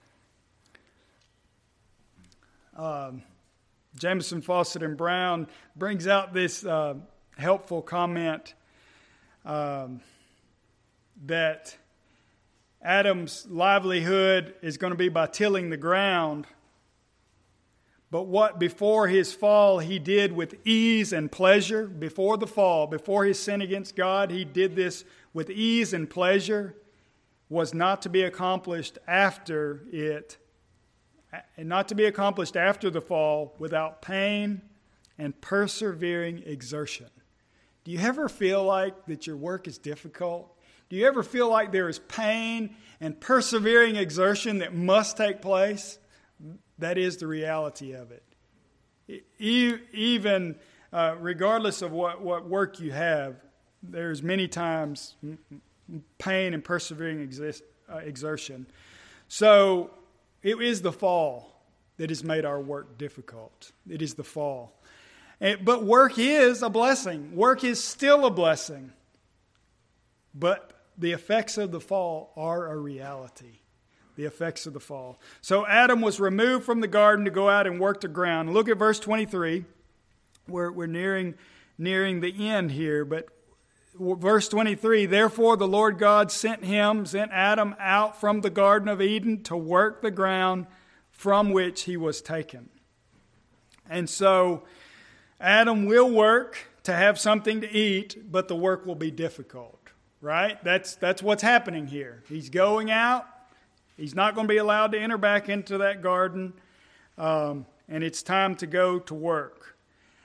Speaker 1: Um, Jameson, Fawcett, and Brown brings out this uh, helpful comment um, that Adam's livelihood is going to be by tilling the ground. But what before his fall he did with ease and pleasure, before the fall, before his sin against God, he did this with ease and pleasure, was not to be accomplished after it, and not to be accomplished after the fall without pain and persevering exertion. Do you ever feel like that your work is difficult? Do you ever feel like there is pain and persevering exertion that must take place? That is the reality of it. Even uh, regardless of what, what work you have, there's many times pain and persevering exist, uh, exertion. So it is the fall that has made our work difficult. It is the fall. And, but work is a blessing. Work is still a blessing. But the effects of the fall are a reality. The effects of the fall. So Adam was removed from the garden to go out and work the ground. Look at verse twenty-three. We're, we're nearing, nearing the end here, but verse twenty-three, therefore the Lord God sent him, sent Adam out from the Garden of Eden to work the ground from which he was taken. And so Adam will work to have something to eat, but the work will be difficult, right? That's, that's what's happening here. He's going out. He's not going to be allowed to enter back into that garden, um, and it's time to go to work.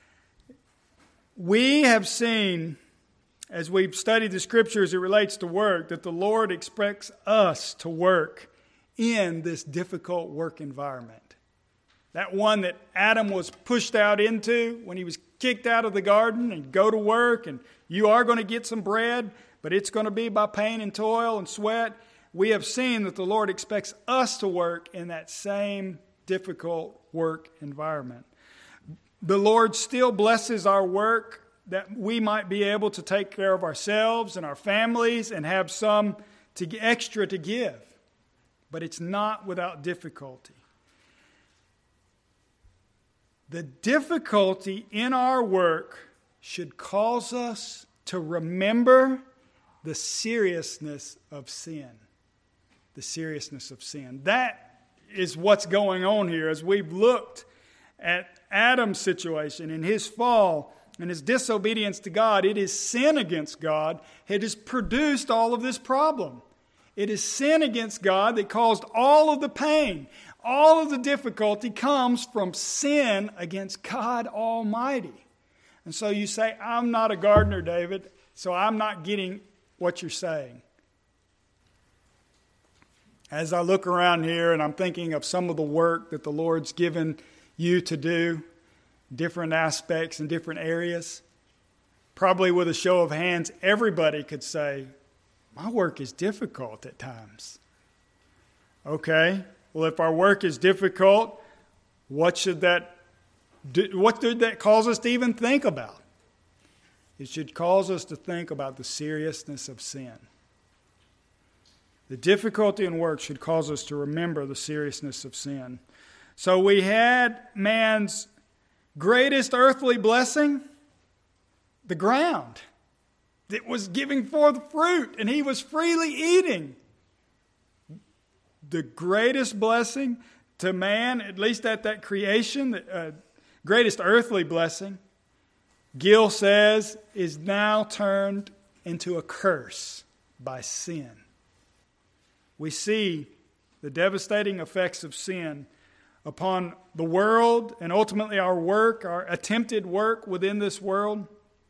Speaker 1: We have seen, as we've studied the Scripture as it relates to work, that the Lord expects us to work in this difficult work environment. That one that Adam was pushed out into when he was kicked out of the garden and go to work, and you are going to get some bread, but it's going to be by pain and toil and sweat. We have seen that the Lord expects us to work in that same difficult work environment. The Lord still blesses our work that we might be able to take care of ourselves and our families and have some to, extra to give. But it's not without difficulty. The difficulty in our work should cause us to remember the seriousness of sin. The seriousness of sin. That is what's going on here as we've looked at Adam's situation and his fall and his disobedience to God. It is sin against God. It has produced all of this problem. It is sin against God that caused all of the pain. All of the difficulty comes from sin against God Almighty. And so you say, I'm not a gardener, David, so I'm not getting what you're saying. As I look around here and I'm thinking of some of the work that the Lord's given you to do, different aspects and different areas, probably with a show of hands, everybody could say, my work is difficult at times. Okay, well, if our work is difficult, what should that do, what did that cause us to even think about? it should cause us to think about the seriousness of sin. The difficulty in work should cause us to remember the seriousness of sin. So we had man's greatest earthly blessing, the ground that was giving forth fruit, and he was freely eating. The greatest blessing to man, at least at that creation, the uh, greatest earthly blessing, Gill says, is now turned into a curse by sin. We see the devastating effects of sin upon the world and ultimately our work, our attempted work within this world.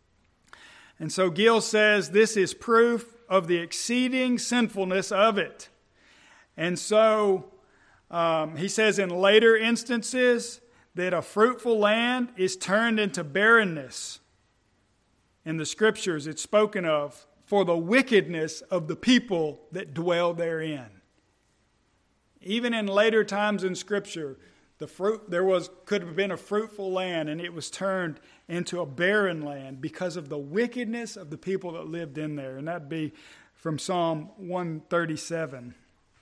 Speaker 1: And so Gill says this is proof of the exceeding sinfulness of it. And so um, he says in later instances that a fruitful land is turned into barrenness. In the Scriptures it's spoken of for the wickedness of the people that dwell therein. Even in later times in Scripture, the fruit there was could have been a fruitful land, and it was turned into a barren land because of the wickedness of the people that lived in there. And that'd be from Psalm one thirty-seven.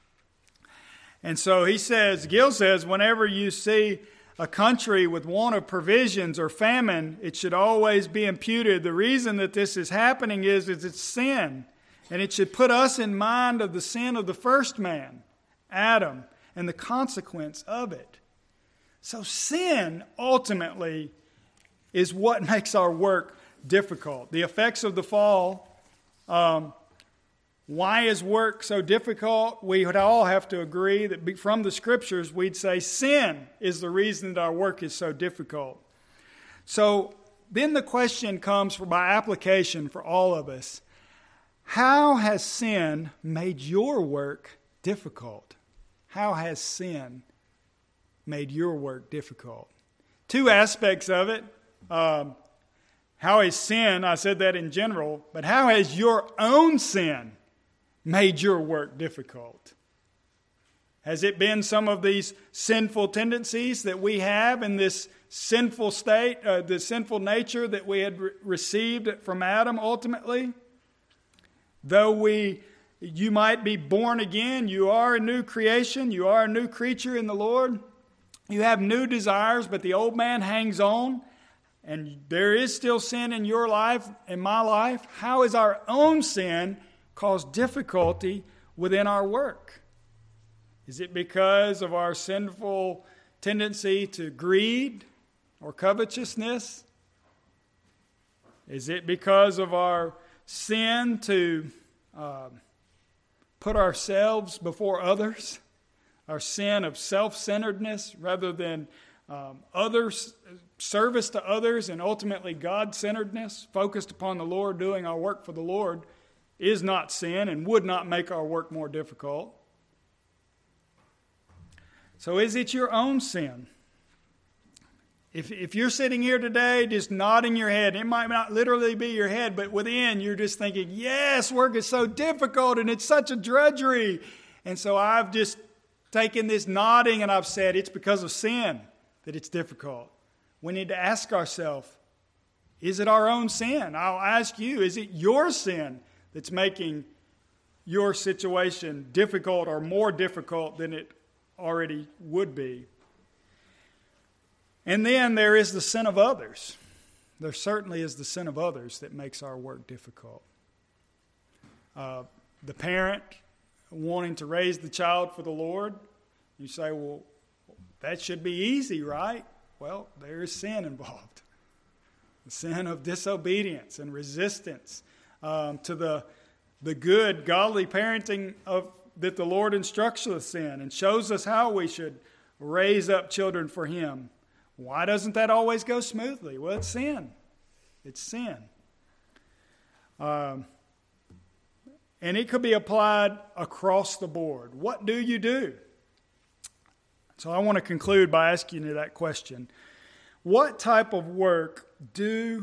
Speaker 1: And so he says, Gill says, whenever you see a country with want of provisions or famine, it should always be imputed. The reason that this is happening is, is it's sin. And it should put us in mind of the sin of the first man, Adam, and the consequence of it. So sin ultimately is what makes our work difficult. The effects of the fall. Um, why is work so difficult? We would all have to agree that from the Scriptures we'd say sin is the reason that our work is so difficult. So then the question comes for by application for all of us. How has sin made your work difficult? How has sin made your work difficult? Two aspects of it. Um, how has sin, I said that in general, but how has your own sin made your work difficult? Has it been some of these sinful tendencies that we have in this sinful state, uh, the sinful nature that we had re- received from Adam ultimately? Though we, you might be born again, you are a new creation, you are a new creature in the Lord. You have new desires, but the old man hangs on, and there is still sin in your life, in my life. How has our own sin caused difficulty within our work? Is it because of our sinful tendency to greed or covetousness? Is it because of our sin to uh, put ourselves before others? Our sin of self-centeredness rather than um, others, service to others, and ultimately God-centeredness, focused upon the Lord, doing our work for the Lord, is not sin and would not make our work more difficult. So is it your own sin? If, if you're sitting here today just nodding your head, it might not literally be your head, but within you're just thinking, yes, work is so difficult and it's such a drudgery. And so I've just taken this nodding and I've said it's because of sin that it's difficult. We need to ask ourselves, is it our own sin? I'll ask you, is it your sin that's making your situation difficult or more difficult than it already would be? And then there is the sin of others. There certainly is the sin of others that makes our work difficult. Uh, the parent wanting to raise the child for the Lord, you say, well, that should be easy, right? Well, there is sin involved. The sin of disobedience and resistance um, to the, the good, godly parenting of that the Lord instructs us in and shows us how we should raise up children for Him. Why doesn't that always go smoothly? Well, it's sin. It's sin. Um, and it could be applied across the board. What do you do? So I want to conclude by asking you that question. What type of work do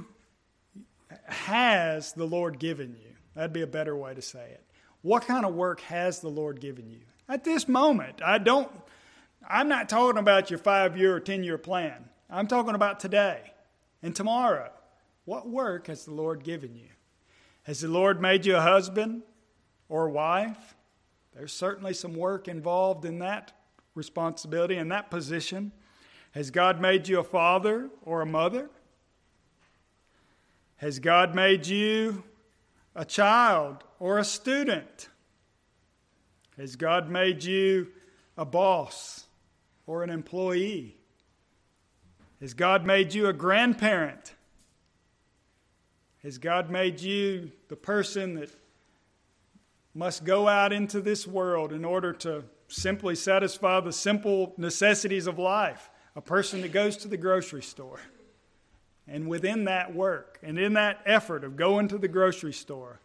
Speaker 1: has the Lord given you? That'd be a better way to say it. What kind of work has the Lord given you? At this moment, I don't, I'm not talking about your five-year or ten-year plan. I'm talking about today and tomorrow. What work has the Lord given you? Has the Lord made you a husband or a wife? There's certainly some work involved in that responsibility, in that position. Has God made you a father or a mother? Has God made you a child or a student? Has God made you a boss or an employee? Has God made you a grandparent? Has God made you the person that must go out into this world in order to simply satisfy the simple necessities of life? A person that goes to the grocery store. And within that work and in that effort of going to the grocery store,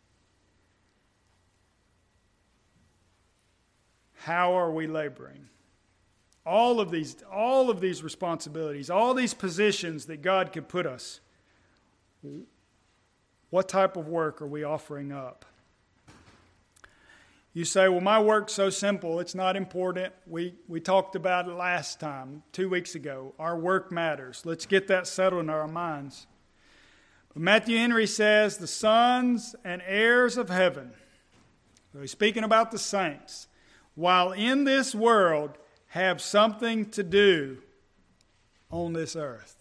Speaker 1: how are we laboring? All of these, all of these responsibilities, all these positions that God could put us, what type of work are we offering up? You say, well, my work's so simple, it's not important. We we talked about it last time, two weeks ago. Our work matters. Let's get that settled in our minds. But Matthew Henry says, the sons and heirs of heaven, so he's speaking about the saints, while in this world have something to do on this earth.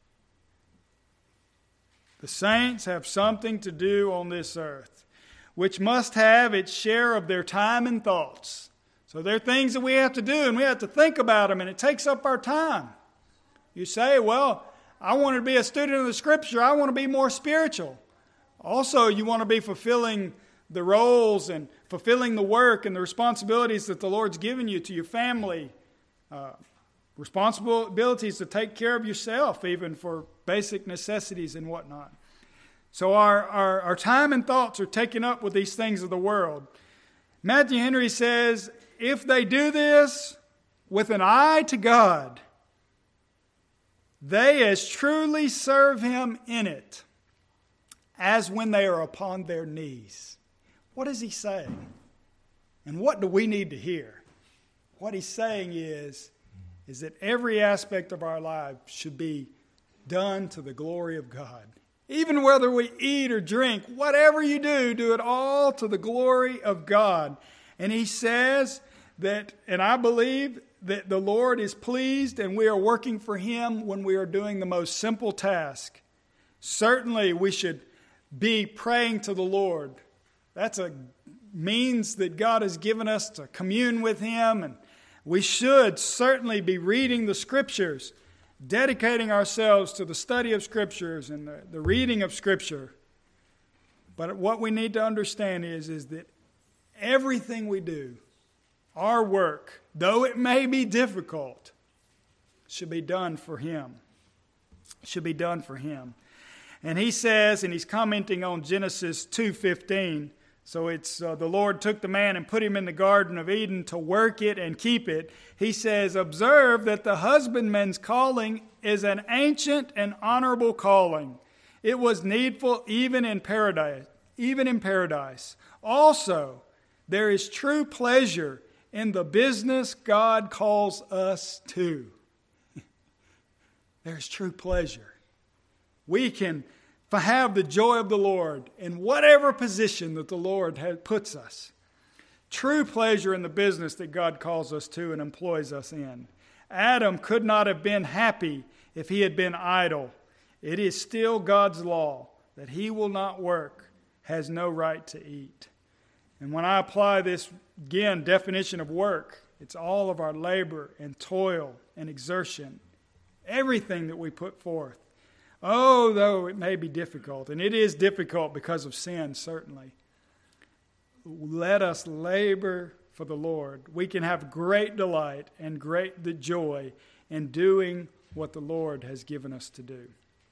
Speaker 1: The saints have something to do on this earth, which must have its share of their time and thoughts. So there are things that we have to do, and we have to think about them, and it takes up our time. You say, well, I want to be a student of the Scripture. I want to be more spiritual. Also, you want to be fulfilling the roles and fulfilling the work and the responsibilities that the Lord's given you to your family. Uh, responsibilities to take care of yourself, even for basic necessities and whatnot. So our, our, our time and thoughts are taken up with these things of the world. Matthew Henry says, if they do this with an eye to God, they as truly serve Him in it as when they are upon their knees. What is he saying? And what do we need to hear? What he's saying is, is that every aspect of our lives should be done to the glory of God. Even whether we eat or drink, whatever you do, do it all to the glory of God. And he says that, and I believe that the Lord is pleased and we are working for Him when we are doing the most simple task. Certainly we should be praying to the Lord. That's a means that God has given us to commune with Him, and we should certainly be reading the Scriptures, dedicating ourselves to the study of Scriptures and the, the reading of Scripture. But what we need to understand is, is that everything we do, our work, though it may be difficult, should be done for Him. Should be done for Him. And he says, and he's commenting on Genesis two fifteen, so it's uh, the Lord took the man and put him in the Garden of Eden to work it and keep it. He says, observe that the husbandman's calling is an ancient and honorable calling. It was needful even in paradise. Even in paradise. Also, there is true pleasure in the business God calls us to. There's true pleasure. We can have the joy of the Lord in whatever position that the Lord has, puts us. True pleasure in the business that God calls us to and employs us in. Adam could not have been happy if he had been idle. It is still God's law that he will not work, has no right to eat. And when I apply this, again, definition of work, it's all of our labor and toil and exertion. Everything that we put forth. Oh, though it may be difficult, and it is difficult because of sin, certainly. Let us labor for the Lord. We can have great delight and great joy in doing what the Lord has given us to do.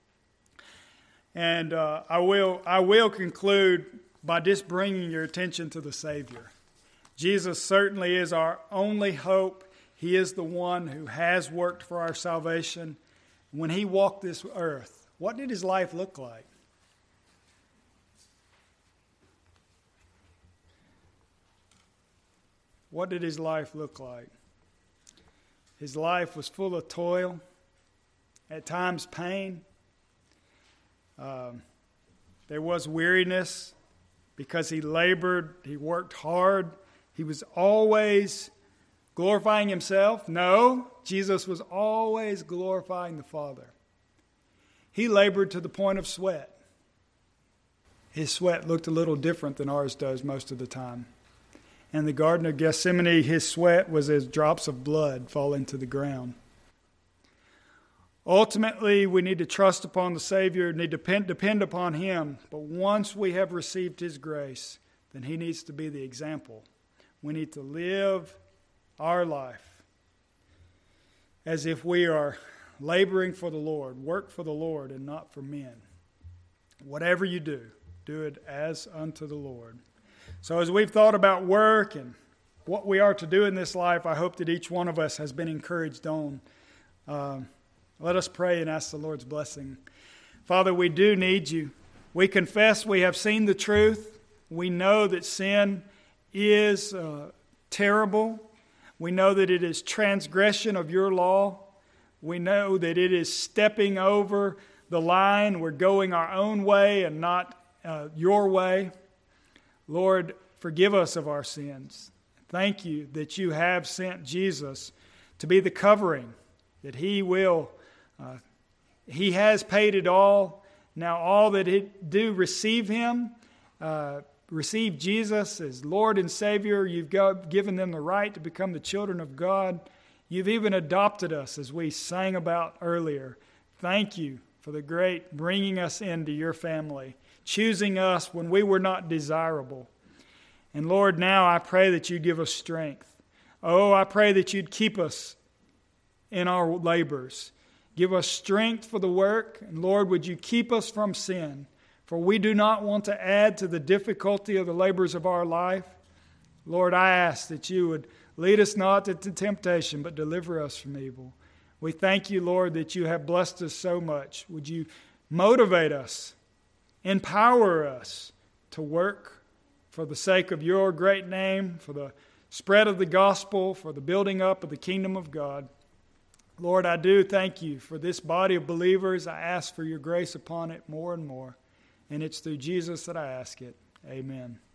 Speaker 1: And uh, I will I will conclude by just bringing your attention to the Savior. Jesus certainly is our only hope. He is the one who has worked for our salvation. When He walked this earth, what did His life look like? What did His life look like? His life was full of toil, at times pain. Um, there was weariness because he labored, he worked hard. He was always glorifying himself? No, Jesus was always glorifying the Father. He labored to the point of sweat. His sweat looked a little different than ours does most of the time. In the Garden of Gethsemane, his sweat was as drops of blood falling to the ground. Ultimately, we need to trust upon the Savior, need to depend, depend upon Him. But once we have received His grace, then He needs to be the example. We need to live our life as if we are laboring for the Lord, work for the Lord and not for men. Whatever you do, do it as unto the Lord. So as we've thought about work and what we are to do in this life, I hope that each one of us has been encouraged on. Um, let us pray and ask the Lord's blessing. Father, we do need you. We confess we have seen the truth. We know that sin is uh, terrible. We know that it is transgression of your law. We know that it is stepping over the line. We're going our own way and not uh, your way. Lord, forgive us of our sins. Thank you that you have sent Jesus to be the covering, that he will, uh, he has paid it all. Now all that it do receive him, uh, receive Jesus as Lord and Savior. You've got, given them the right to become the children of God. You've even adopted us, as we sang about earlier. Thank you for the great bringing us into your family, choosing us when we were not desirable. And Lord, now I pray that you give us strength. Oh, I pray that you'd keep us in our labors. Give us strength for the work. And Lord, would you keep us from sin? For we do not want to add to the difficulty of the labors of our life. Lord, I ask that you would lead us not into temptation, but deliver us from evil. We thank you, Lord, that you have blessed us so much. Would you motivate us, empower us to work for the sake of your great name, for the spread of the gospel, for the building up of the kingdom of God. Lord, I do thank you for this body of believers. I ask for your grace upon it more and more. And it's through Jesus that I ask it. Amen.